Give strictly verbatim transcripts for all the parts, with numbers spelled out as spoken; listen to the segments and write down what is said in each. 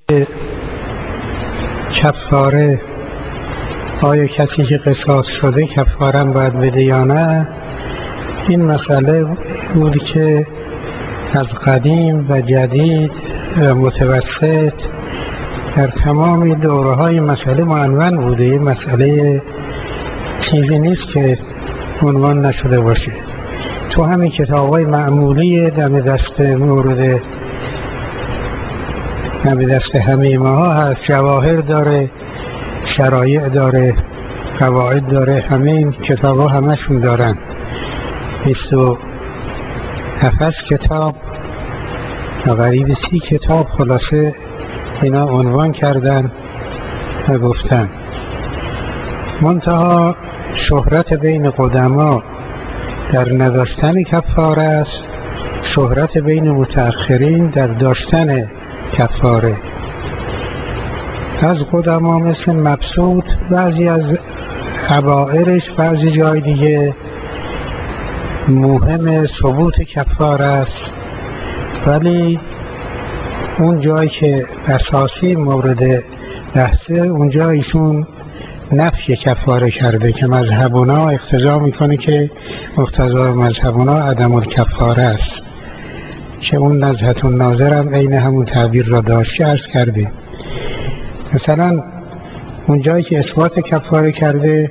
کفاره، آیا کسی که قصاص شده کفاره باید بده یا نه؟ این مسئله بود که از قدیم و جدید و متوسط در تمام دوره های مسئله معنون بوده. این مسئله چیزی نیست که عنوان نشده باشه. تو همین کتاب های معمولی دم دست مورد دم دست همه ما هست، جواهر داره، شرایع داره، قواعد داره، همه این کتاب ها همشون دارن. بیست و هفت کتاب یا قریب سی کتاب خلاصه اینا عنوان کردن و گفتن. منتها شهرت بین قدما در نداشتن کفاره است، شهرت بین متأخرین در داشتن کفاره. از قدما مثل مبسوط بعضی از حبائرش بعضی جای دیگه مهم ثبوت کفاره است، ولی اون جایی که اساسی مورد بحثه اونجا ایشون نفی کفاره کرده که مذهبونا اقتضا میکنه که مقتضای مذهبونا عدم الکفاره است، که اون نزهة الناظر هم عین همون تعبیر را داشت که عرض کردیم. مثلا اون جایی که اثبات کفاره کرده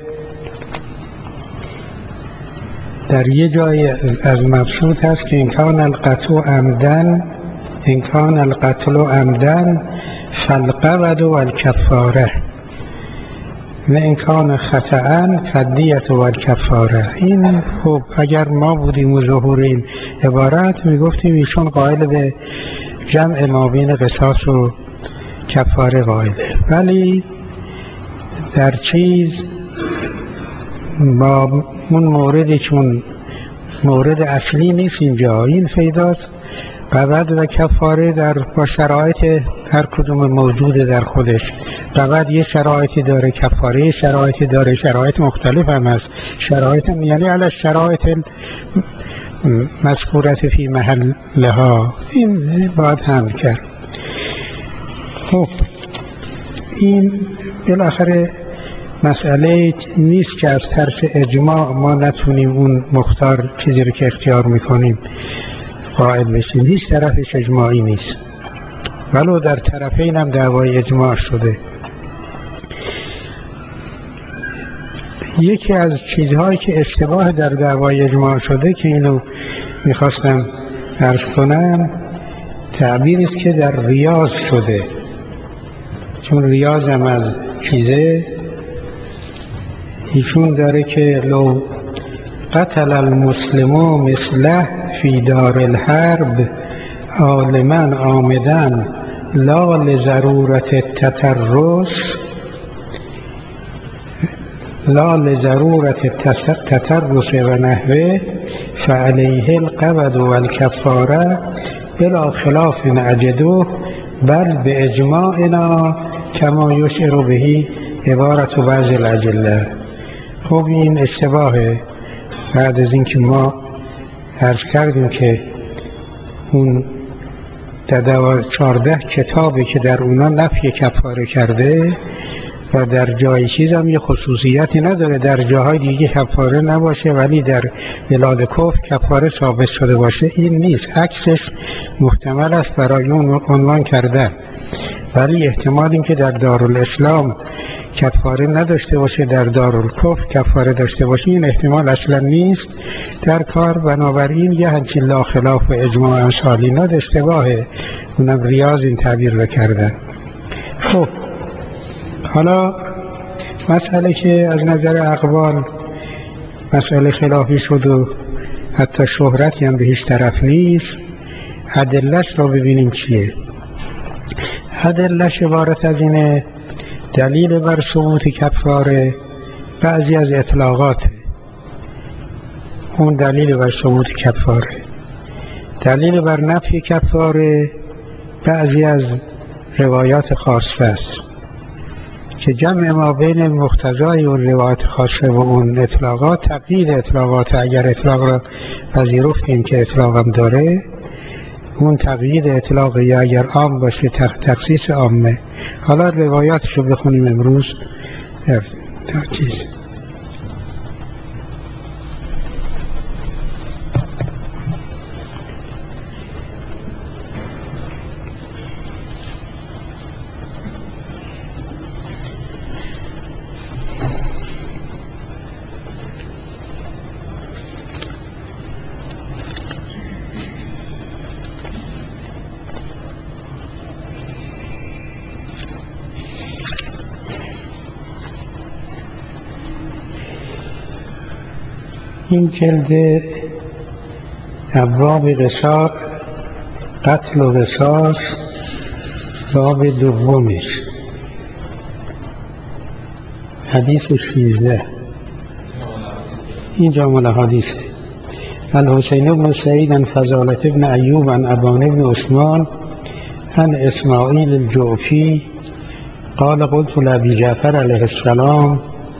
در یه جای از مبسوط هست که انکان القتل عمدن انکان القتل عمدن فالقود والکفاره و انکان خطأن فدیت والکفاره. این خب اگر ما بودیم و ظهور این عبارت میگفتیم ایشون قائل به جمع ما بین قصاص و کفاره قائله، ولی در چیز با اون موردی که اون مورد اصلی نیست اینجا. این فیدات قود و کفاره در با شرایط هر کدوم موجوده در خودش. قود یه شرایطی داره، کفاره شرایطی داره، شرایط مختلف هم هست. شرایط هم یعنی علی شرایط مذکورت فی محلها، این باید هم کرد. خب این بالاخره مسئله نیست که از ترس اجماع ما نتونیم اون مختار چیزی رو که اختیار میکنیم قائل بشیم. هیچ طرفش اجماعی نیست، ولو در طرفین هم دعوای اجماع شده. یکی از چیزهایی که اشتباه در دعوای اجماع شده که اینو میخواستم عرض کنم، تعبیری است که در ریاض شده، چون ریاض هم از چیزه ایشون داره که لو قتل المسلم مثله فی دار الحرب عالما عامدا لا لضرورت التترس لا لضرورت التترس و نحوه فعلیه القود و الکفاره بلا خلاف اجده بل به اجماعنا کما یشعر بهی عبارت بعض الادله. خب این اشتباهه. بعد از اینکه ما عرض کردیم که اون در چارده کتابی که در اونا نفی کفاره کرده و در جای چیز هم یه خصوصیتی نداره، در جاهای دیگه کفاره نباشه ولی در بلاد کفر کفاره ثابت شده باشه، این نیست. عکسش محتمل است برای اون عنوان کردن، ولی احتمال این که در دارالاسلام کفاره نداشته باشه در دارالکفر کفاره داشته باشه، این احتمال اصلا نیست در کار. بنابراین یه همچین لا خلاف و اجماع امثال اینا اشتباهه، اونم ریاض این تعبیر بکردن. خب حالا مسئله که از نظر اقوال مسئله خلافی شد و حتی شهرتی هم به هیچ طرف نیست، ادله‌اش رو ببینیم چیه. ادله‌اش عبارت از اینه: دلیل بر ثبوت کفاره بعضی از اطلاقات، اون دلیل بر ثبوت کفاره. دلیل بر نفی کفاره بعضی از روایات خاصه است که جمع ما بین مقتضای و روایات خاصه و اون اطلاقات تقیید اطلاقات. اگر اطلاق را پذیرفتیم که اطلاق هم داره، اون تقیید اطلاق یا اگر عام باشه تخصیص عامه. حالا روایاتشو بخونیم امروز در چیز. این جلد ابواب قصاص، قتل و قصاص، باب دومش، حدیث سیزده. این جامع الحدیثه. الحسین بن سعید عن فضالة بن ایوب عن ابان بن عثمان عن اسماعیل الجعفی قال قلت لأبي جعفر علیه السلام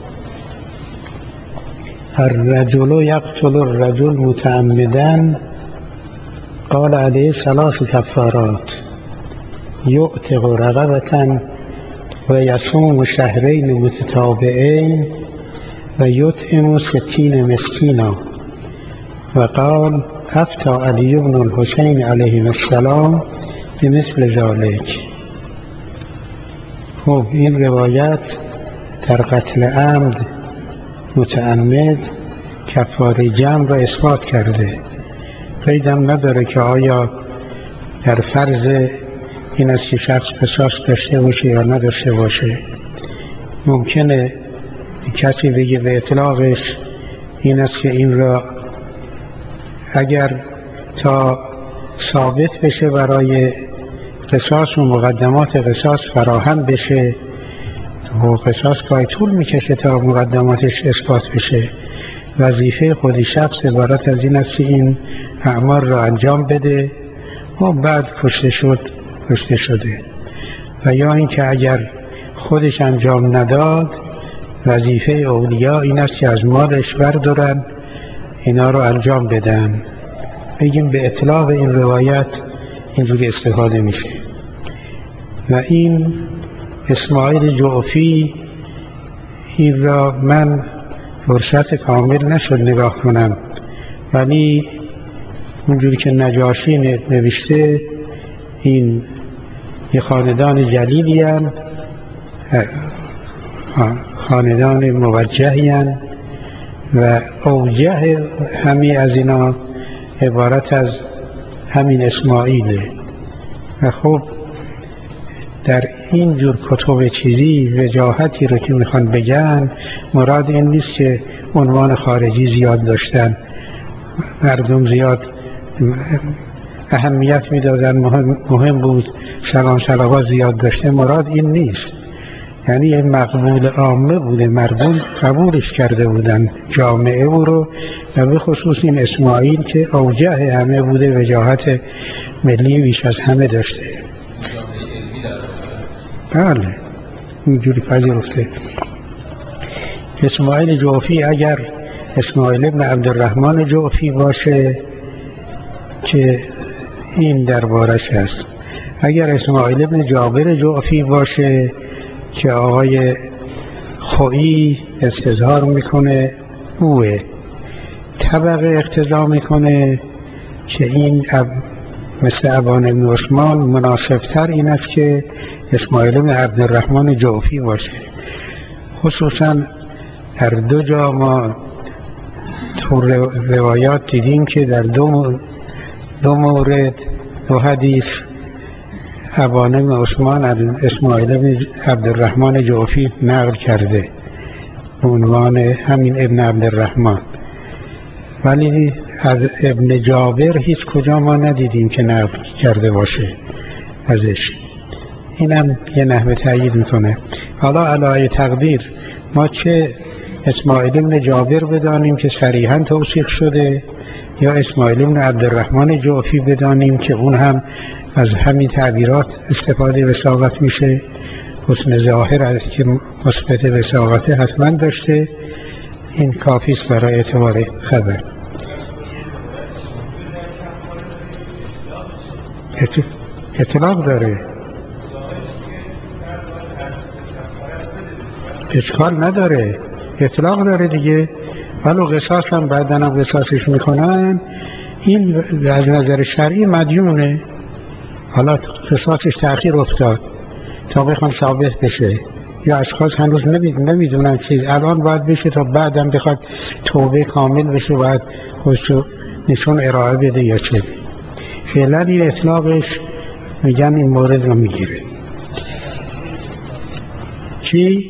الرجل يقتل الرجل متعمدا قال عليه ثلاث كفارات يؤتق رقبة ويصوم شهرين متتابعين ويطعم ستين مسكينا. وقال افتى علي بن الحسين عليه السلام بمثل ذلك. خب این روایت در قتل عمد متعمد کفاره جمع را اثبات کرده. قیدم نداره که آیا در فرض این است که شخص قصاص داشته باشه یا نداشته باشه. ممکنه کسی بگه به اطلاقش این است که این را اگر تا ثابت بشه برای قصاص و مقدمات قصاص فراهم بشه و قصاص گاهی طول میکشه تا مقدماتش اثبات بشه، وظیفه خودی شخص عبارت از این است که این اعمال را انجام بده و بعد کشته شد کشته شده. و یا اینکه اگر خودش انجام نداد وظیفه اولیا این است که از مالش بردارن اینا رو انجام بدن. بگیم به اطلاق این روایت اینجوری استفاده میشه. و این اسماعیل جعفی این را من فرصت کامل نشد نگاه کنم، ولی اونجوری که نجاشی نوشته این یه خاندان جلیلی هن، خاندان موجهی هن و اوجه همین از اینا عبارت از همین اسماعیله. و خب در این جور کتب چیزی وجاهتی رو که میخوان بگن مراد این نیست که عنوان خارجی زیاد داشتن، مردم زیاد اهمیت میدادن، مهم, مهم بود، سلام صلوات زیاد داشته. مراد این نیست، یعنی این مقبول عامه بوده، مردم قبولش کرده بودن جامعه او رو، و به خصوص این اسماعیل که اوجه همه بوده، وجاهت ملی بیش از همه داشته. بله اینجوری پذیرفته. اسماعیل جعفی اگر اسماعیل ابن عبدالرحمن جعفی باشه که این دربارش هست، اگر اسماعیل ابن جابر جعفی باشه که آقای خویی استظهار میکنه اوه، طبقه اقتضا میکنه که این مثل ابان ابن عثمان مناسبتر این است که اسماعیل ابن عبدالرحمن جعفی باشه. خصوصا در دو جا ما تو روایات دیدیم که در دو, دو مورد دو حدیث ابان ابن عثمان اسماعیل ابن عبدالرحمن جعفی نقل کرده به عنوان همین ابن عبدالرحمن، ولی از ابن جابر هیچ کجا ما ندیدیم که نقل کرده باشه ازش. اینم یه نحوه تأیید میکنه. حالا علای تقدیر ما چه اسماعیل ابن جابر بدانیم که صریحاً توصیف شده یا اسماعیل ابن عبدالرحمن جعفی بدانیم که اون هم از همین تعبیرات استفاده وساقت میشه. حسن ظاهر که مثبت وساقت حتما داشته، این کافیست برای اعتبار خبر. اطلاق داره، اشکال نداره، اطلاق داره دیگه. ولو قصاص هم بعدن هم قصاصش میکنن، این از نظر شرعی مدیونه. حالا قصاصش تأخیر افتاد تا بخوان ثابت بشه، یا اشخاص هنوز نمیدونن چیز الان باید بشه تا بعدم بخواد توبه کامل بشه باید خودشو نشون ارائه بده یا چه. فعلا این اطلاقش میگن این مورد رو میگیره. چی؟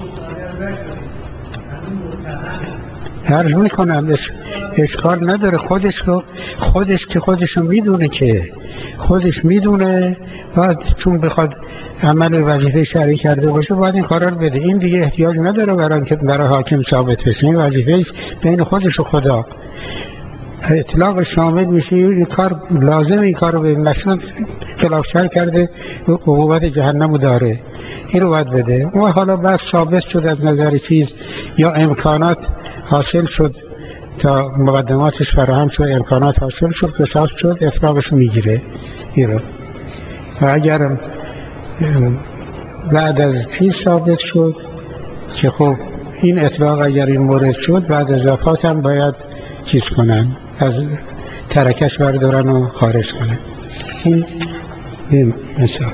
عرض میکنم اشکال نداره، خودش رو خودش که خودش رو میدونه، که خودش میدونه باید چون بخواد عمل وظیفه شرعی کرده باشه باید این کارا رو بده. این دیگه احتیاج نداره برای که برای حاکم ثابت بشه، این وظیفه بین خودش و خدا. اطلاق شامل میشه این کار لازم، این کار رو به مثلا خلاف شرع کرده عقوبت جهنم داره، این رو باید بده. و حالا بس ثابت شد از نظر چیز یا امکانات حاصل شد تا مقدماتش فراهم شد، امکانات حاصل شد، قصاص شد، اطلاقش میگیره این رو. و اگر بعد از چیز ثابت شد که خب این اطلاق اگر این مورد شد بعد از وفات هم باید چیز کنن، از ترکش بردارن و خارج کنن. این این مثال.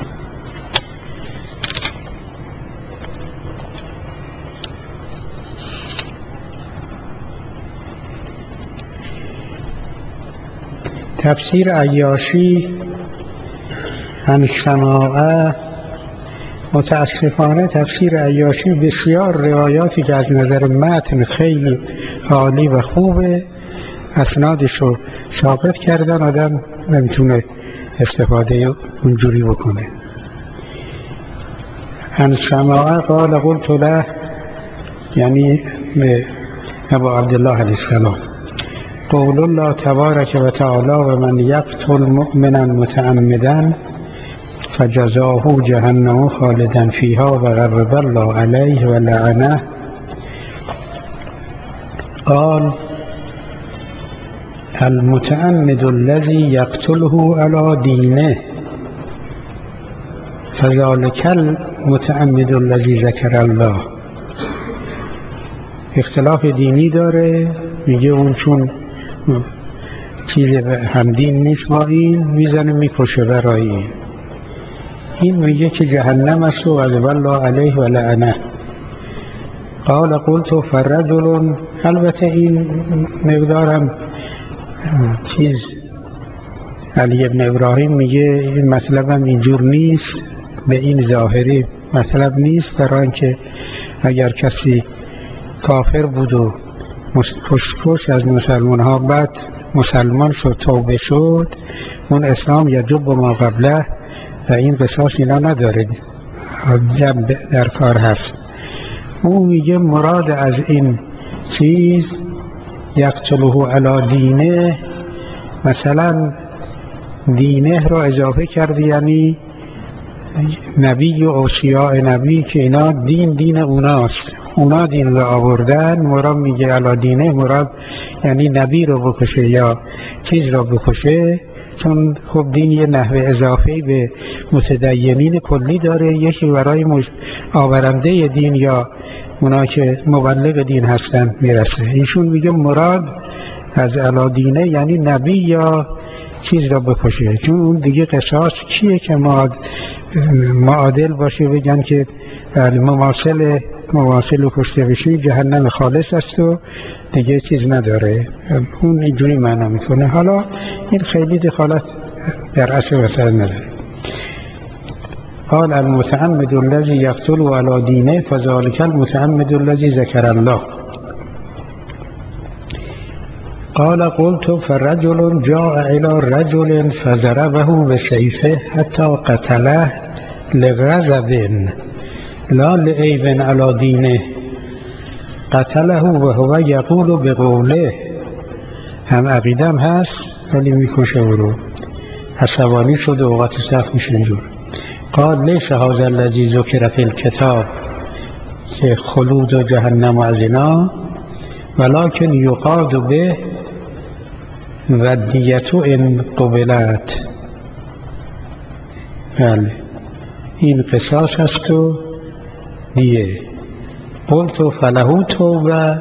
تفسیر عیاشی عن سماعه. متاسفانه تفسیر عیاشی بسیار روایاتی که از نظر متن خیلی عالی و خوبه، اسنادش رو ثابت کردن، آدم نمیتونه استفاده اونجوری بکنه. عن سماعه قال قلت له، یعنی ابو عبدالله علیه السلام، قول الله تبارک و تعالی و من یقتل مؤمنا متعمدا فجزاه جهنم خالدا فیها و غضب الله علیه و لعنه. قال المتعمد الذي يقتله على دينه فذلك المتعمد الذي ذكر الله. اختلاف دینی داره، میگه اون چون چیز همدین نیست با این میزنه میکشه برای این. این میگه که جهنم است و غضب الله علیه و لعنه. قال قلت فرجل، البته این مقدارم چیز علی ابن ابراهیم میگه این مطلبم اینجور نیست، به این ظاهری مطلب نیست، برای اینکه اگر کسی کافر بود و کشکش از مسلمان ها بعد مسلمان شد توبه شد، اون اسلام یجب ما قبله و این قصاص اینا نداره، جنب در کار هست. اون میگه مراد از این چیز یقتله علی دینه، مثلا دینه رو اضافه کرده، یعنی نبی و اوصیاء نبی که اینا دین دین اوناست، اونا دین رو آوردن. مراد میگه علی دینه، مراد یعنی نبی رو بکشه یا چیز رو بکشه، چون خب دین یه نحوه اضافه‌ای به متدینین کلی داره، یکی برای آورنده دین یا اونا که مبلغ دین هستن میرسه. ایشون میگه مراد از علی دینه یعنی نبی یا چیز را بکشه، چون اون دیگه قصاص کیه که معادل باشه بگن که مماثل مماثل کشته بشی جهنم خالص است و دیگه چیز نداره، اون اینجوری معنا میکنه. حالا این خیلی دخالت در اصل مسئله نداره. قال المتعمد الذي يقتل على دينه فذلك المتعمد الذي ذكر الله. قال قلت فرجل جاء إلى رجل فضربه بسيفه حتى قتله لغضب لا لعيب على دينه، قتله وهو يقول بقوله، هم عقیدم هست ولی میکشه او رو، عصبانی شد و اوقات سخت میشه اینجور. قال ليس هذا الذي ذكر في الكتاب که خلود و جهنم و از اینا، ولكن يقاد به و دیتو ان قبلت، بله این قصاص است و دیه. قلت فله توبه،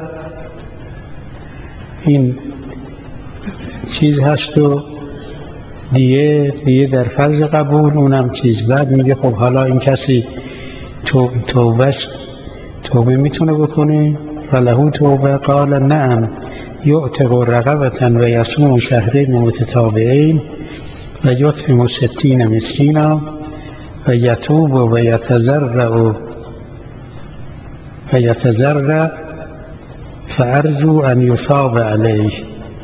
این چیز هست و دیه دیه در فرض قبول اونم چیز. بعد میگه خب حالا این کسی توبه توبه میتونه بکنه؟ فله توبه قال نعم یعتق رقبة و یصوم شهرین متتابعین و یطعم ستین مسکینا و یتوب و یتضرع و یتضرع فارجو ان یثاب علیه.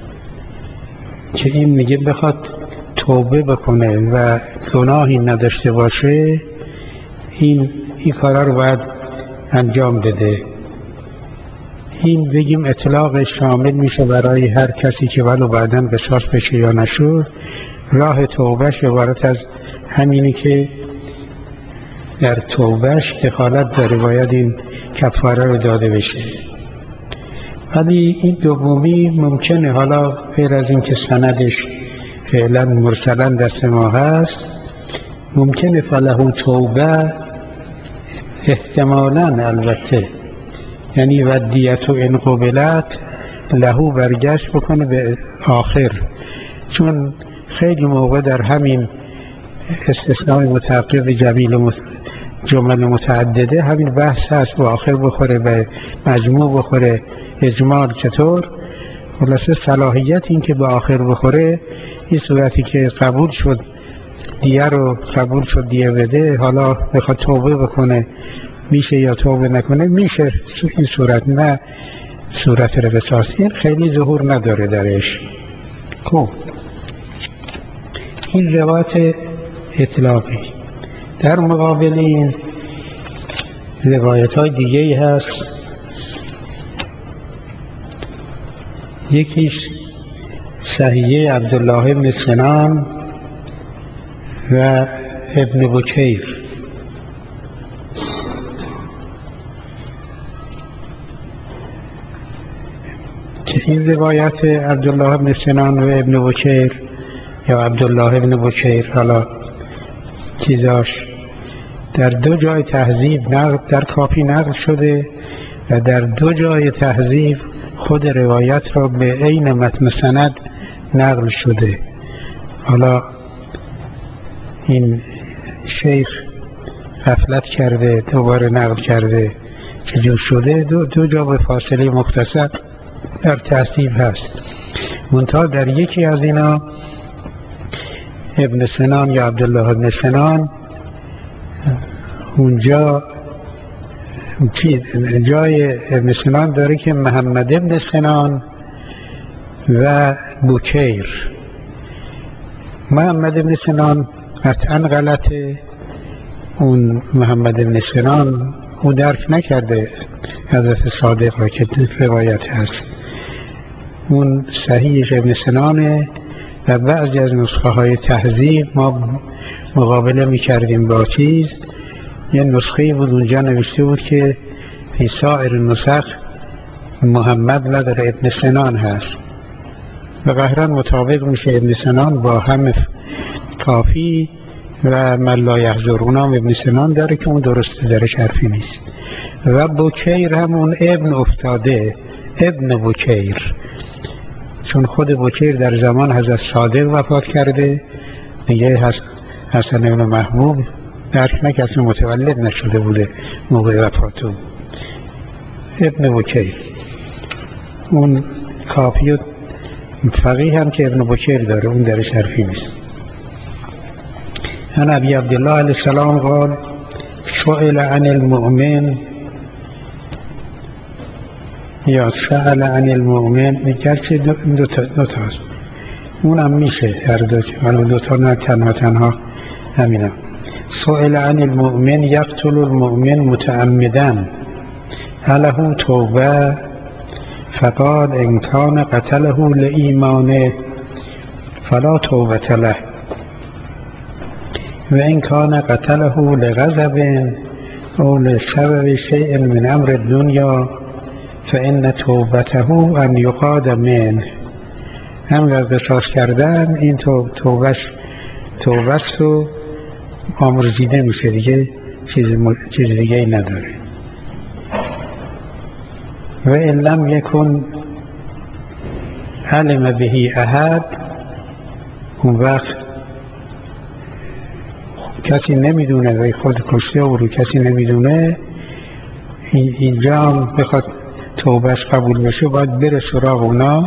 که این میگه بخواد توبه بکنه و گناهی نداشته باشه، این این کارا رو باید انجام بده. این بگیم اطلاق شامل میشه برای هر کسی که ولو بعداً قصاص بشه یا نشد. راه توبهش عبارت از همینی که در توبهش دخالت داره، باید این کفاره رو داده بشه. ولی این دومی ممکنه، حالا غیر از این که سندش فعلا مرسلا دست ما هست، ممکنه فله توبه احتمالاً البته یعنی ودیت و ان قبلت لهو برگشت بکنه به آخر، چون خیلی موقع در همین استثناء متعقب جمیل جمل متعدده همین بحث هست، به آخر بخوره به مجموع بخوره اجمال چطور. خلاصه صلاحیت این که به آخر بخوره این صورتی که قبول شد دیه رو قبول شد دیه بده، حالا بخواد توبه بکنه میشه یا توبه نکنه میشه این صورت، نه صورت قصاص. این خیلی ظهور نداره درش. خب این روایت اطلاقی. در مقابل این روایت های دیگه هست. یکیش صحیحه عبدالله بن سنان و ابن بکیر. که این روایت عبدالله بن سنان و ابن بکیر یا عبدالله بن بکیر حالا چیزاش در دو جای تهذیب نقل در کافی نقل شده و در دو جای تهذیب خود روایت را به عین متن سند نقل شده. حالا این شیخ غفلت کرده دوباره نقل کرده که جو شده، دو, دو جا به فاصله مختصر در تهذیب هست. منتها در یکی از اینا ابن سنان یا عبدالله ابن سنان اونجا جای ابن سنان داره که محمد ابن سنان و بکیر. محمد ابن سنان قطعا غلطه، اون محمد ابن سنان او درک نکرده حضرت صادق را که روایت هست، اون صحیحش ابن سنانه. و بعضی از نسخه های تهذیب ما مقابله می کردیم با چیز، یه نسخه بود اونجا نوشته بود که فی سایر نسخ محمد نداره ابن سنان هست و قهران مطابق میشه ابن سنان با هم کافی و من لا یحضر اونام ابن سنان داره که اون درسته، داره حرفی نیست. و بکیر همون ابن افتاده، ابن بکیر، چون خود بکیر در زمان حضرت صادق وفات کرده دیگه، حسن ابن محبوب درک نکرد، متولد نشده بوده موقع وفات او. ابن بکیر اون کافی و فقیه هم که ابن بکیر داره اون درش حرفی نیست. عن ابی عبدالله علیه السلام قال سئل عن المؤمن یا سأل عن المؤمن، گرچه دو, دو, تا دو تا هست اونم میشه هر دو تا، دو تا نه تنها تنها همینم. سئل عن المؤمن یقتل المؤمن متعمدا هله توبه فقال ان کان قتله لایمانه فلا توبه له و ان کان قتله لغضب او لسبب شیء من امر الدنیا فان توبته ان یقاد منه. هم قصاص کردن این توبهش توبست و آمرزیده میشه دیگه، چیز, م... چیز دیگه ای نداره. و ان لم یکن علم بهی احد، اون وقت کسی نمیدونه و خود کشته او رو کسی نمیدونه، اینجا هم بخواد توبهش قبول بشه باید بره سراغ اونا.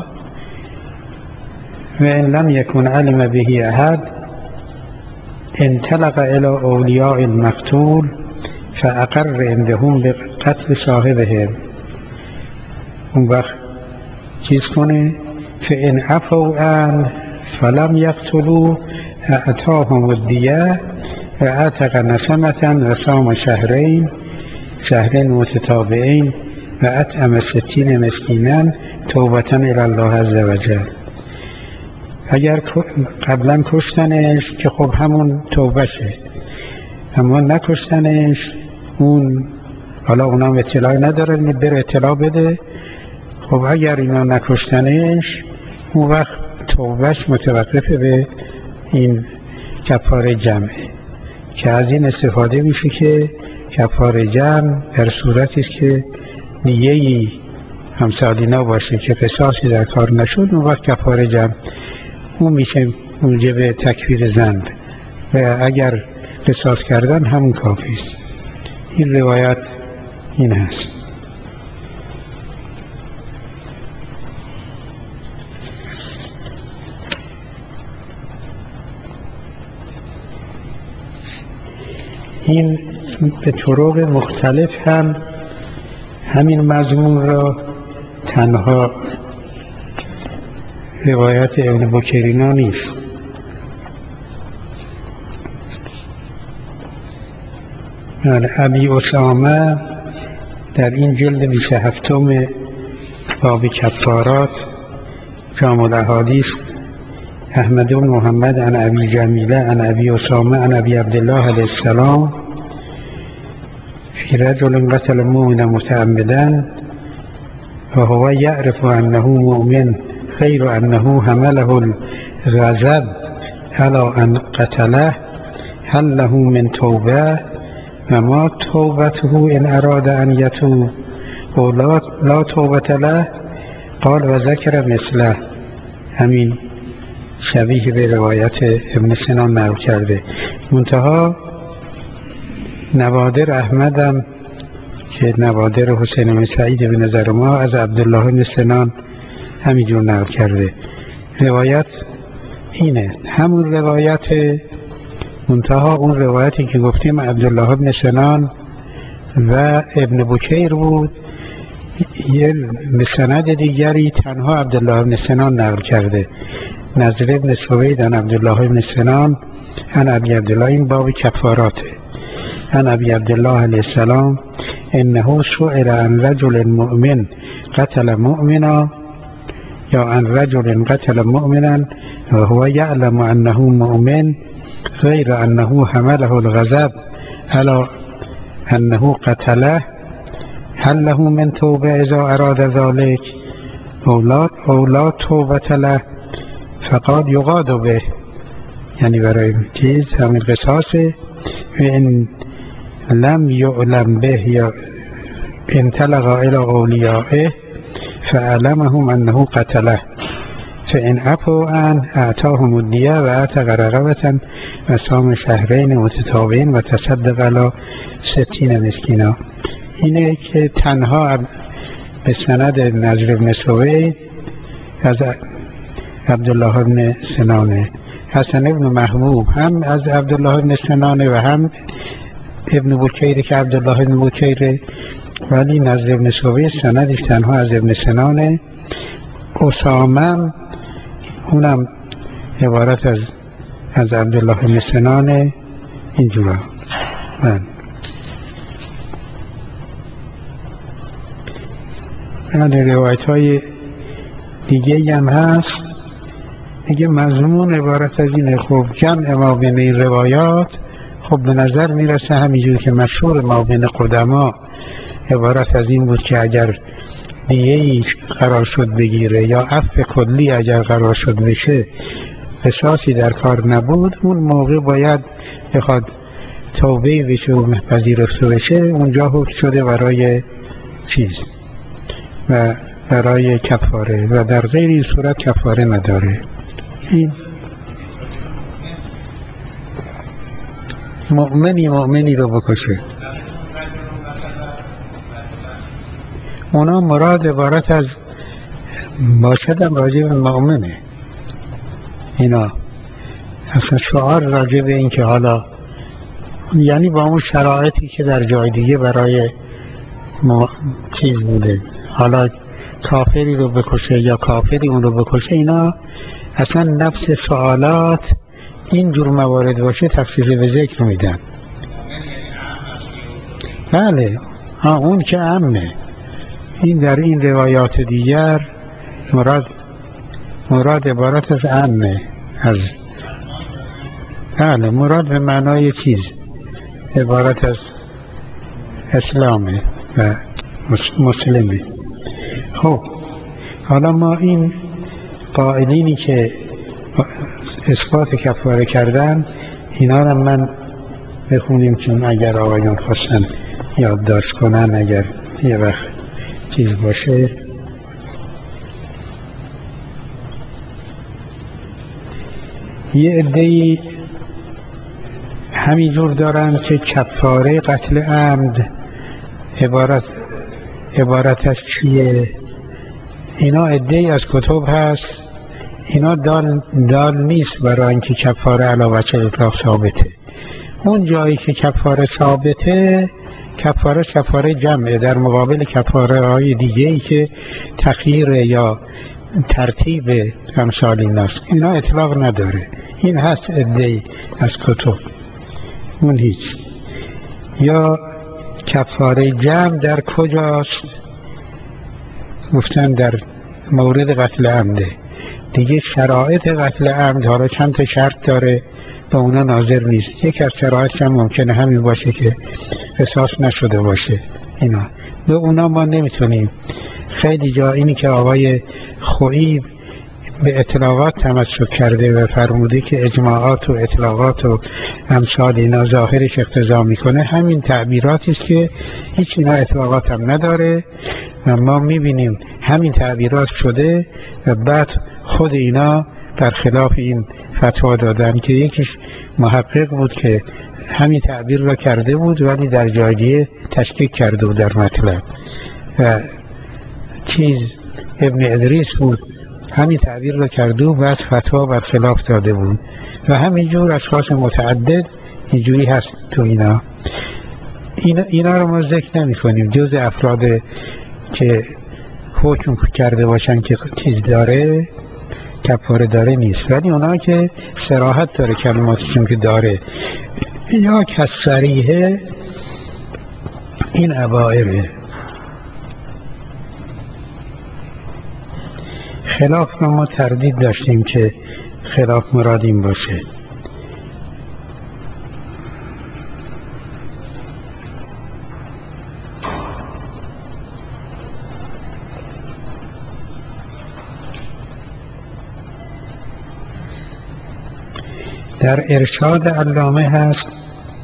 و ان لم یکن علم بهی احد انطلق الى اولیاء المقتول فاقر عندهم بقتل صاحبهم. اون وقت چیز کنه فان عفوا عنه فلم یقتلوا اعطاهم الدیه و اعتق نسمة و صام شهرین شهرین متتابعین و اطعم ستین مسکینا توبة الی الله عز وجل. اگر قبلا کشتنش که خب همون توبهشه، اما نکشتنش اون حالا اونا اطلاع ندارن، بره اطلاع بده. خب اگر اینا نکشتنش اون وقت توبهش متوقف به این کفاره جمعه، که از این استفاده میشه که کفاره جمع در صورتی است که دیگه‌ای همسالینا باشه که قصاصی در کار نشد، اون وقت کفاره جمع اون میشه موجب تکفیر زند و اگر قصاص کردن همون کافی است. این روایت این هست. این به طرق مختلف هم همین مضمون را تنها روایت ابن بکیرینا نیست، ابی اسامه در این جلد بیست و هفتم باب کفارات جامع الاحادیث احمد بن محمد عن ابی جمیله عن ابی اسامه عن ابی عبدالله علیه السلام فی رجل قتل مؤمنا متعمدا و هو یعرف انه مؤمن غیر انه حمله الغضب علی ان قتله هل له من توبه و ما توبته ان اراد ان یتوب و لا, لا توبه له. قال و ذکر مثله، همین شبیه به روایت ابن سنان نقل کرده. منتها نوادر احمدم که نوادر حسین بن سعید به نظر ما از عبدالله بن سنان همینجور نقل کرده. روایت اینه، همون روایت، منتها اون روایتی که گفتیم عبدالله بن سنان و ابن بکیر بود، یه سند دیگری تنها عبدالله بن سنان نقل کرده، نضر بن سوید عن عبدالله بن سنان عن ابی عبدالله، این باب کفاراته. عن ابی عبدالله علیه السلام انه سئل عن رجل مؤمن قتل مؤمنا یا عن رجل قتل مؤمنا و هو یعلم انه مؤمن غیر انه حمله الغضب علی انه قتله هل له من توبه اذا اراد ذلك او لا توبه له. فقال یقاد به، یعنی برای چیز همین قصاصه. و این لم یعلم به یا انطلق الى اولیائه فعلمهم انه قتله فان عفوا عنه اعطاهم الدیه و اعتق رقبة و صام شهرین متتابعین و تصدق علی ستین مسکینا. اینه که تنها به سند نضر بن سوید از عبدالله بن سنانه. حسن ابن محبوب هم از عبدالله بن سنانه و هم ابن بکیر که عبدالله بن بکیره، ولی نضر بن سوید سندش تنها از ابن سنانه. اسامه اونم عبارت از از عبدالله بن سنانه. اینجورا من یعنی روایت های دیگه هم هست دیگه. مضمون عبارت از اینه. خب جمع ما بین این روایات خب به نظر میرسه همینجور که مشهور ما بین قدما عبارت از این بود که اگر دیگه‌ای قرار شد بگیره یا عفو کلی اگر قرار شد بشه، قصاصی در کار نبود، اون موقع باید بخواد توبه بشه و پذیرفته بشه، اونجا حکم شده برای چیز و برای کفاره، و در غیر این صورت کفاره نداره. این مؤمنی مؤمنی رو بکشه، اونا مراد عبارت از باشدم راجع به مؤمنه. اینا اصلا شعار راجع به این که حالا یعنی با اون شرایطی که در جای دیگه برای ما چیز بوده، حالا کافری رو بکشه یا کافری اون رو بکشه، اینا اصلا نفس سوالات این جور موارد باشه تفصیص به ذکر میدن. بله ها، اون که عمه. این در این روایات دیگر مراد مراد عبارت از عمه، از بله مراد به معنای چیز عبارت از اسلامه و مسلمه. خب حالا ما این قائلینی که اثبات کفاره کردن، اینا رو من بخونیم چون اگر آقایان خواستن یادداشت کنن اگر یه وقت چیز باشه. یه عده‌ای همینجور دارن که کفاره قتل عمد عبارت عبارت از چیه. اینا عده‌ای از کتب هست، اینا دال, دال نیست برای اینکه کفاره علی وجه اطلاق ثابته. اون جایی که کفاره ثابته، کفاره کفاره جمعه در مقابل کفاره های دیگه ای که تخییر یا ترتیب امثال ایناست، اینا اطلاق نداره. این هست عده‌ای از کتب، اون هیچ. یا کفاره جمع در کجاست؟ گفتن در مورد قتل عمده. دیگه شرایط قتل عمد حالا چند تا شرط داره، به اونا ناظر نیست. یک از شرایط هم ممکنه همین باشه که قصاص نشده باشه. اینا به اونا ما نمیتونیم. خیلی جا اینی که آقای خویی به اطلاقات تمسک کرده و فرموده که اجماعات و اطلاقات و امثال اینا ظاهرش اقتضا میکنه، همین تعبیراتی است که هیچ اینا اطلاقات هم نداره و ما میبینیم همین تعبیرات شده و بعد خود اینا برخلاف این فتوا دادن که یکیش محقق بود که همین تعبیر را کرده بود ولی در جای دیگه تشکیک کرده بود در مطلب، و چیز ابن ادریس بود همین تعبیر را کرده و بعد فتوا برخلاف داده بود، و همینجور اشخاص متعدد اینجوری هست تو اینا. اینا, اینا رو ما ذکر نمی کنیم، جز افراد که حکم کرده باشن که چیز داره کفاره داره نیست، ولی اونا که صراحت داره کلماتشون که داره یا که صریحه این عبائره. خلاف رو ما تردید داشتیم که خلاف مراد این باشه. در ارشاد علامه هست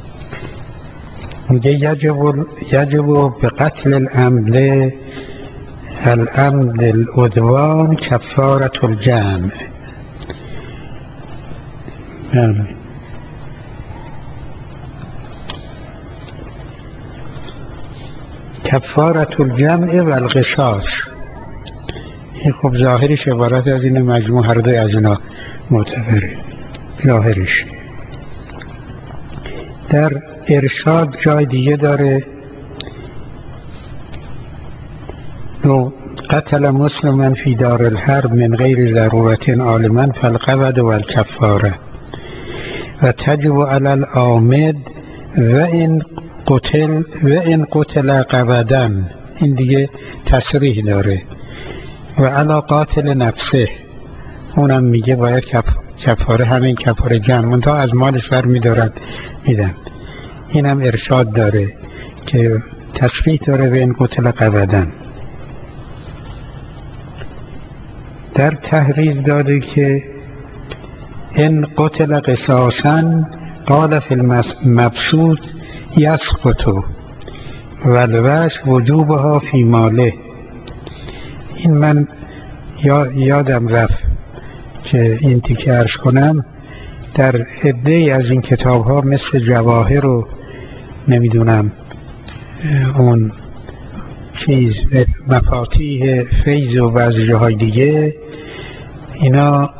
میگه یجب یجب به قتل العمد العمد العدوان کفارة الجمع. کفارة الجمع و القصاص. این خب ظاهرش عبارت از این مجموع هر دوی از اینا معتبره ظاهرش. در ارشاد جای دیگه داره لو قتل مسلما فی دار الحرب من غیر ضرورت عالما فالقود و الکفاره و تجب علی العامد و این قتل و این قتل قودا. این دیگه تصریح داره. و علی قاتل نفسه، اونم میگه باید کفاره همین کفاره جمع منتها از مالش بر میدارن میدن. اینم ارشاد داره که تصریح داره و این قتل قودا. در تحریر داده که این قتل قصاصا قال فی المبسوط یسقط و الوجه وجوبها فی ماله. این من یادم رفت که این تیکه عرض کنم. در عده از این کتاب ها مثل جواهر و نمیدونم اون چیز مفاتیح فیض و بعضی جاهای دیگه، اینا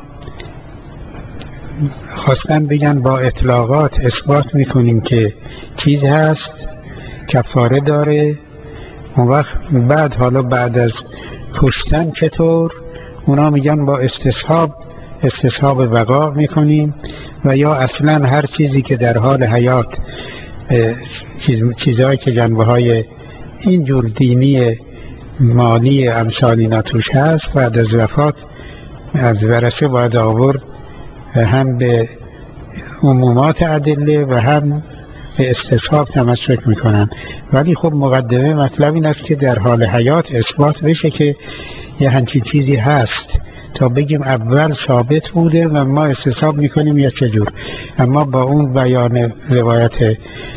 خواستن بگن با اطلاقات اثبات میکنیم که چیز هست، کفاره داره. اون وقت بعد حالا بعد از کشتن چطور؟ اونا میگن با استصحاب استصحاب بقا میکنیم، و یا اصلا هر چیزی که در حال حیات چیز چیزهایی که جنبه های اینجور دینی مالی امثال اینا توش هست، بعد از وفات از ورثه باید آورد هم به عمومات ادله و هم به استصحاب تمسک میکنن. ولی خب مقدمه مطلب این است که در حال حیات اثبات بشه که یه همچین چیزی هست تا بگیم اول ثابت بوده و ما استصحاب میکنیم یا چجور. اما با اون بیان روایت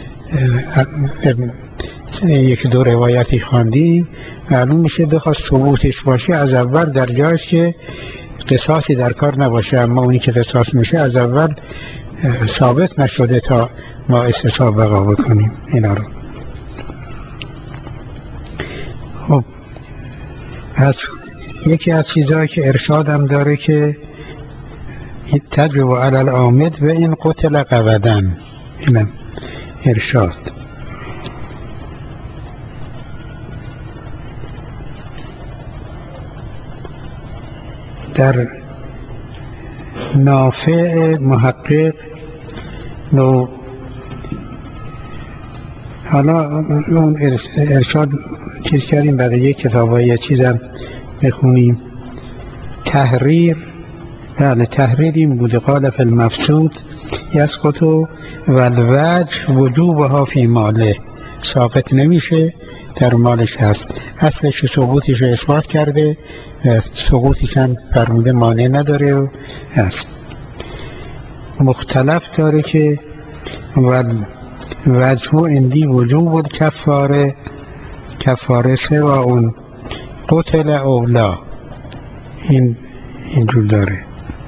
یک دو روایتی خواندیم معلوم میشه بخواست ثبوتش باشه از اول در جایش که قصاصی در کار نباشه، اما اونی که قصاص میشه از اول ثابت نشده تا ما استصحاب بقا بکنیم اینا رو. خب از یکی از چیزهایی که ارشادم داره که تجب علی العامد و این قتل قبدا، اینم ارشاد. در نافع محقق نو حالا اون ارشاد چیز کردیم، بقیه کتابایی یه چیزم بخونیم. تحریر، بله تحریر این بوده. قال فی المبسوط یسقط و الوجه وجوبها فی ماله، ساقط نمیشه در مالش هست. اصلش ثبوتش رو اثبات کرده، سقوطش هم فرموده مانع نداره و هست. مختلف داره که وجه اندی وجوب الکفاره، کفاره سوا اون قتل اولا، این اینجور داره.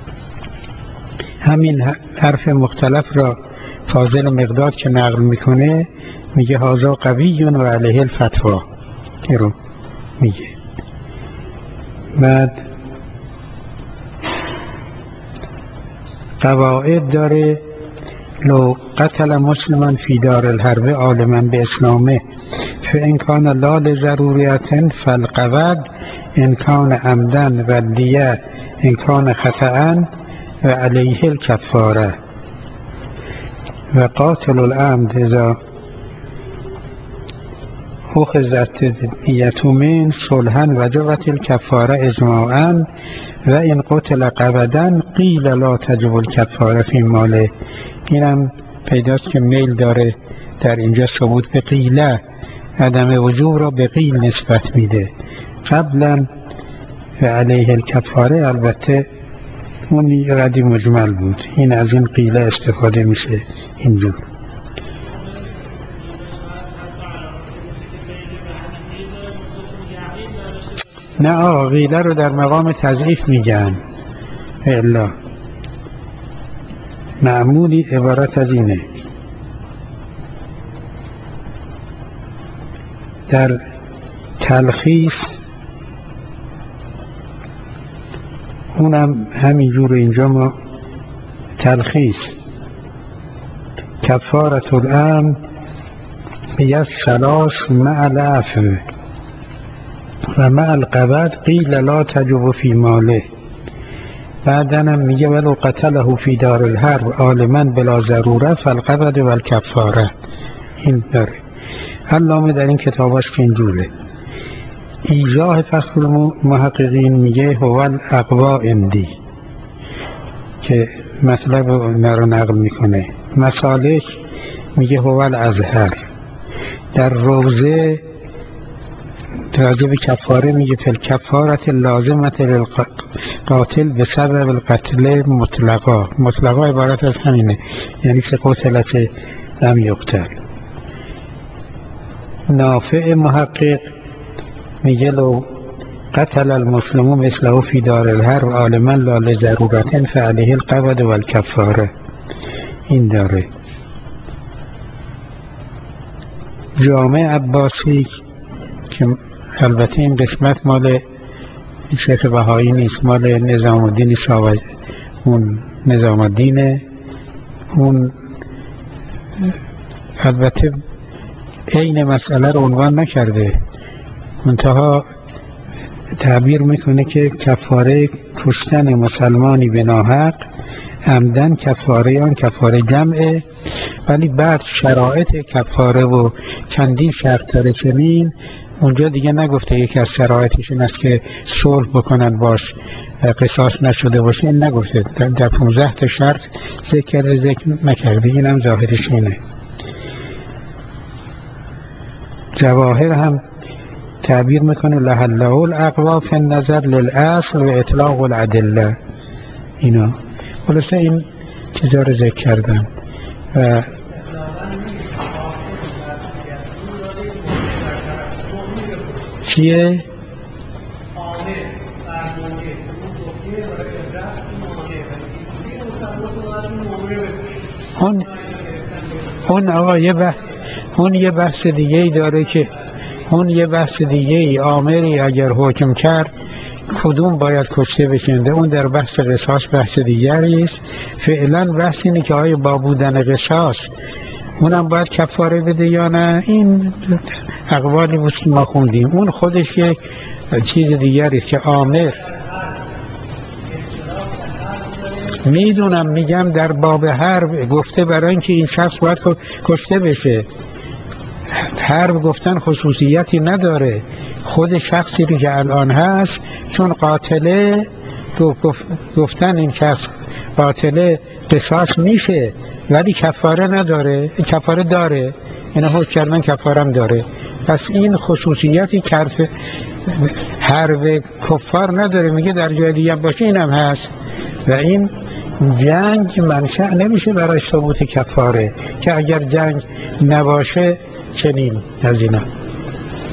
همین حرف مختلف را فاضل مقداد که نقل میکنه میگه هذا قوی و علیه الفتوی، این رو میگه. بعد قواعد داره. لو قتل مسلمان فی دار الحرب عالما به اسلامه فان کان لا لضروریت فالقود ان کان عمدا و دیه ان کان خطأ و علیه الکفاره و قاتل العمد اذا اخذت دیت من صلحا وجبت الکفاره اجماعا و این قتل قبدا قیل لا تجب الکفاره فی ماله. اینم پیداست که میل داره در اینجا ثبوت به قیله، عدم وجوب را به قیل نسبت میده. قبلا و علیه الکفاره البته اون ردی مجمل بود، این از این قیله استفاده میشه اینجور. نه آقا قیله رو در مقام تضعیف میگن، الا معمولی عبارت از اینه. در تلخیص اونم همینجور اینجا ما تلخیص کفارة العمد هی الثلاث مع العفو و مع القود قیل لا تجب فی ماله. بعدنم میگه ولو قتله فی دار الحرب عالما بلا ضروره فالقود و الکفاره. این داره علامه در این کتاباش که اینجوره. ایضاح فخر المحققین میگه هو الاقوا اندی که مطلب رو نقل میکنه. مسالک میگه هو الازهر. در روزه راجب کفاره میگه فی الکفارة لازمة قاتل به سبب القتل مطلقا. مطلقا عبارت از همینه، یعنی که قتلت لم یقتل. نافع محقق میگه لو قتل المسلمون مثله فی دار الحرب عالما لا لضرورة فعلیه القود و الکفاره. این داره. جامع عباسی که البته این قسمت مال شیخ بهایی نیست، مال نظام الدین شاوج، اون نظام الدینه، اون البته عین مسئله رو عنوان نکرده، منتها تعبیر میکنه که کفاره کشتن مسلمانی به ناحق عمدن کفاره آن کفاره جمعه، ولی بعد شرایط کفاره و چندین شرط داره. چنین اونجا دیگه نگفته یکی از شرایطش این است که صلح بکنن باش قصاص نشده باشه، این نگفته، در پانزده تا شرط ذکر ذکر نکرده. این هم ظاهرش اینه. جواهر هم تعبیر میکنه لحله الاقوا فی النظر للاصل و اطلاق الادله. اینا خلاصه این چیزا رو ذکر کردن. و چیه؟ اون اون آقا یه بحث اون یه بحث دیگه ای داره که اون یه بحث دیگه ای آمری اگر حکم کرد کدوم باید کشته بشنده، اون در بحث قصاص بحث دیگری است. فعلا بحث اینه که آیا با بودن قصاص اونم باید کفاره بده یا نه. این اقوالی بود که ما خوندیم، اون خودش یک چیز دیگری است که آمر میدونم، میگم در باب حرب گفته برای اینکه این شخص باید کشته بشه. حرب گفتن خصوصیتی نداره، خود شخصی که الان هست چون قاتله گفتن این شخص قاتله قصاص میشه ولی کفاره نداره، کفاره داره، اینا حکم کردن کفارم داره. پس این خصوصیتی که حرب کفار نداره، میگه در جای دیگه باشه اینم هست. و این جنگ منشأ نمیشه برای ثبوت کفاره، که اگر جنگ نباشه چنین از اینا.